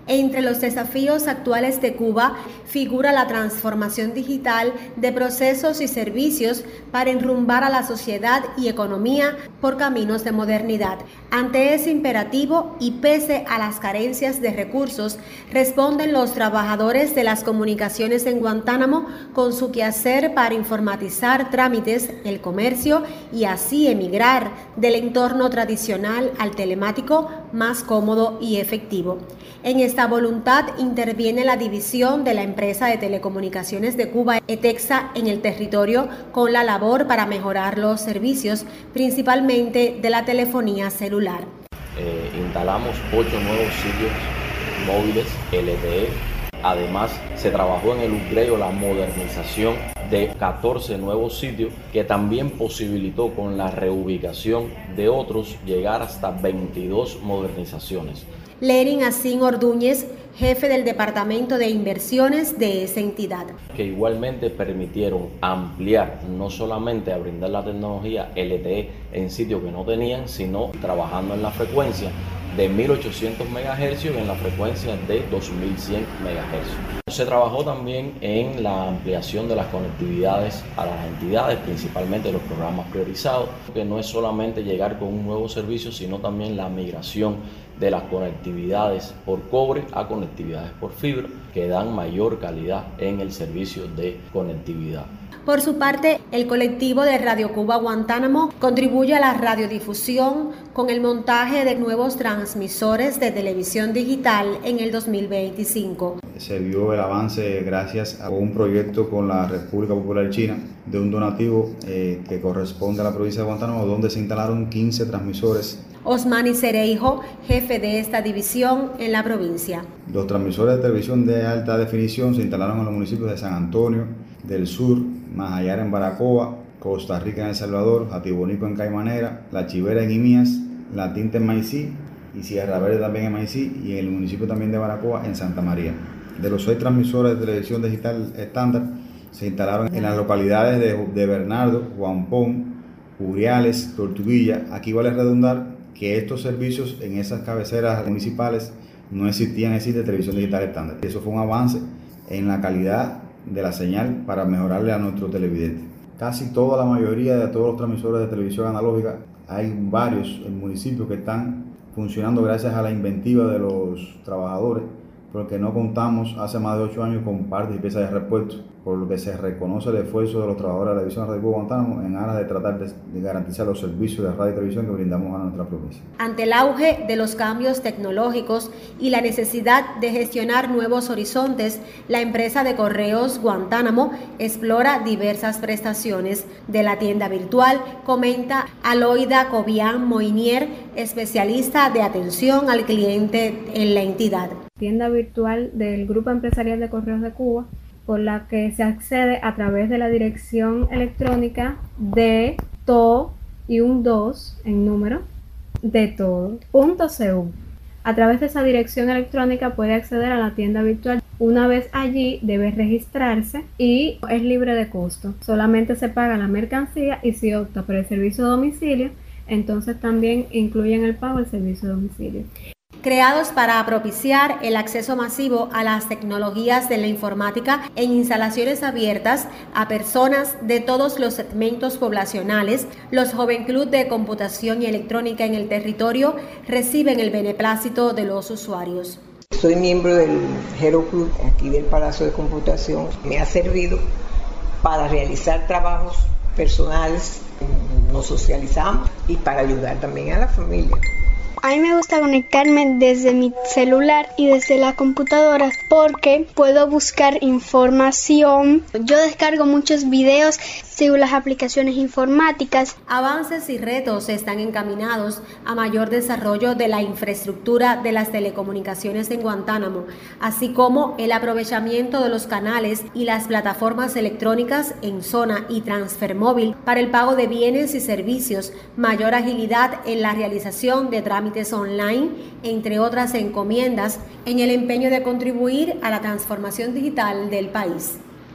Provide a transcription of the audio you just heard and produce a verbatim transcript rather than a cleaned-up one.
Entre los desafíos actuales de Cuba figura la transformación digital de procesos y servicios para enrumbar a la sociedad y economía por caminos de modernidad. Ante ese imperativo y pese a las carencias de recursos, responden los trabajadores de las comunicaciones en Guantánamo con su quehacer para informatizar trámites, el comercio y así emigrar del entorno tradicional al telemático más cómodo y efectivo. En esta voluntad interviene la división de la empresa de telecomunicaciones de Cuba, ETEXA, en el territorio con la labor para mejorar los servicios, principalmente de la telefonía celular. Eh, instalamos ocho nuevos sitios móviles L T E. Además, se trabajó en el upgrade o la modernización de catorce nuevos sitios, que también posibilitó con la reubicación de otros llegar hasta veintidós modernizaciones. Lerin Asín Ordúñez, jefe del Departamento de Inversiones de esa entidad. Que igualmente permitieron ampliar, no solamente a brindar la tecnología L T E en sitios que no tenían, sino trabajando en la frecuencia de mil ochocientos megahercios y en la frecuencia de dos mil cien megahercios. Se trabajó también en la ampliación de las conectividades a las entidades, principalmente los programas priorizados, que no es solamente llegar con un nuevo servicio, sino también la migración de las conectividades por cobre a conectividades por fibra, que dan mayor calidad en el servicio de conectividad. Por su parte, el colectivo de Radio Cuba Guantánamo contribuye a la radiodifusión con el montaje de nuevos transmisores de televisión digital en el dos mil veinticinco. Se vio el avance gracias a un proyecto con la República Popular China de un donativo eh, que corresponde a la provincia de Guantánamo, donde se instalaron quince transmisores. Osmani Cereijo, jefe de esta división en la provincia. Los transmisores de televisión de alta definición se instalaron en los municipios de San Antonio del Sur, Majayara en Baracoa, Costa Rica en El Salvador, Jatibonico en Caimanera, La Chivera en Imías, La Tinta en Maicí y Sierra Verde también en Maicí, y en el municipio también de Baracoa en Santa María. De los seis transmisores de televisión digital estándar se instalaron en las localidades de, de Bernardo, Guampón, Uriales, Tortuguilla. Aquí vale redundar que estos servicios en esas cabeceras municipales no existían así de televisión digital estándar. Eso fue un avance en la calidad de la señal para mejorarle a nuestro televidente. Casi toda la mayoría de todos los transmisores de televisión analógica, hay varios en municipios que están funcionando gracias a la inventiva de los trabajadores, porque no contamos hace más de ocho años con partes y piezas de repuesto, por lo que se reconoce el esfuerzo de los trabajadores de la división de Radio Cuba Guantánamo en aras de tratar de, de garantizar los servicios de radio y televisión que brindamos a nuestra provincia. Ante el auge de los cambios tecnológicos y la necesidad de gestionar nuevos horizontes, la empresa de correos Guantánamo explora diversas prestaciones de la tienda virtual, comenta Aloida Cobian Moinier, especialista de atención al cliente en la entidad. Tienda virtual del Grupo Empresarial de Correos de Cuba, por la que se accede a través de la dirección electrónica de to y un dos en número de todo punto cu. A través de esa dirección electrónica puede acceder a la tienda virtual. Una vez allí debe registrarse y es libre de costo. Solamente se paga la mercancía y si opta por el servicio de domicilio, entonces también incluyen el pago del servicio de domicilio. Creados para propiciar el acceso masivo a las tecnologías de la informática en instalaciones abiertas a personas de todos los segmentos poblacionales, los Joven Club de Computación y Electrónica en el territorio reciben el beneplácito de los usuarios. Soy miembro del Hero Club aquí del Palacio de Computación. Me ha servido para realizar trabajos personales, nos socializamos y para ayudar también a la familia. A mí me gusta conectarme desde mi celular y desde la computadora porque puedo buscar información. Yo descargo muchos videos, sigo las aplicaciones informáticas. Avances y retos están encaminados a mayor desarrollo de la infraestructura de las telecomunicaciones en Guantánamo, así como el aprovechamiento de los canales y las plataformas electrónicas en zona y transfer móvil para el pago de bienes y servicios, mayor agilidad en la realización de trámites online, entre otras encomiendas, en el empeño de contribuir a la transformación digital del país.